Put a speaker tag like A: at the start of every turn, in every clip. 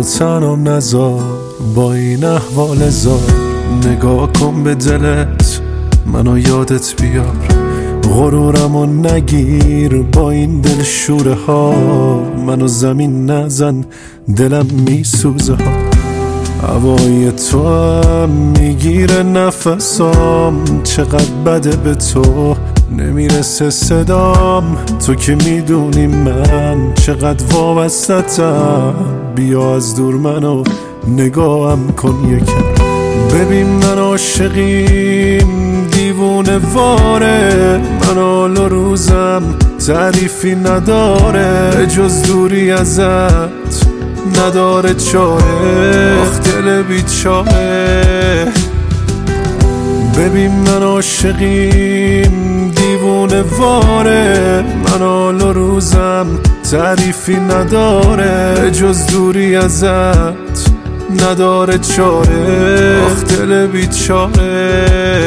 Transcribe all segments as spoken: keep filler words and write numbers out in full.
A: منو تنم نذار با این احوال زار. نگاه کن به دلت منو یادت بیار، غرورمو نگیر با این دل شوره ها. منو زمین نزن دلم میسوزه ها. هوای تو هم میگیره نفسام، چقدر بده به تو نمیرسه صدام. تو که میدونی من چقدر وابستتم، بیا از دور منو نگاهم کن یکم. ببین من عاشقیم دیوونه واره، من حال و روزم تعریفی نداره، جز دوری ازت نداره چاره. آخ دل بیچاره. ببین من عاشقیم دیوونه واره، من حال و روزم تعریفی نداره، جز دوری ازت نداره چاره. آخ دل بیچاره.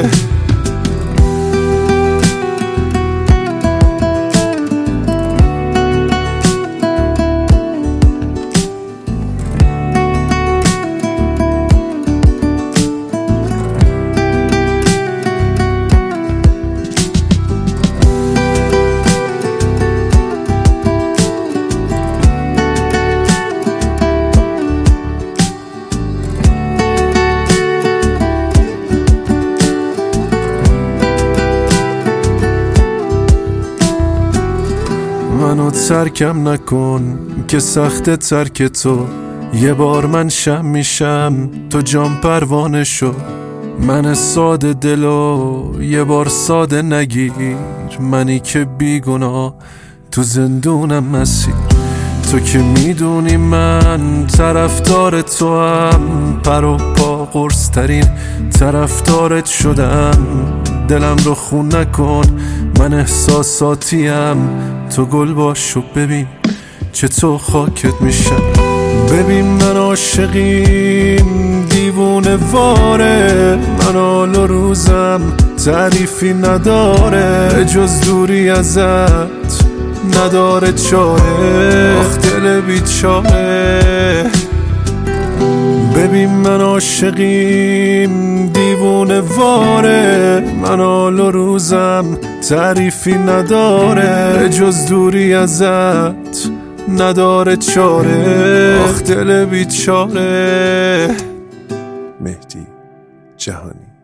A: منو ترکم نکن که سخت ترک تو، یه بار من شم میشم تو جام پروانه شو. من ساده دلو یه بار ساده نگیر، منی که بیگناه تو زندونم مسیر. تو که میدونی من طرفدار تو هم، پر و پا قرص ترین طرفدارت شدم. دلم رو خون نکن من احساساتیم، تو گل باش و ببین چه تو خاکت میشم. ببین من عاشقیم دیوونه واره، من حال و روزم تعریفی نداره، جز دوری ازت نداره چاره. آخ دل بیچاره. ببین من عاشقیم دیوونه واره، من حال و روزم تعریفی نداره، جز دوری ازت نداره چاره. آخ دل بیچاره.
B: مهدی جهانی.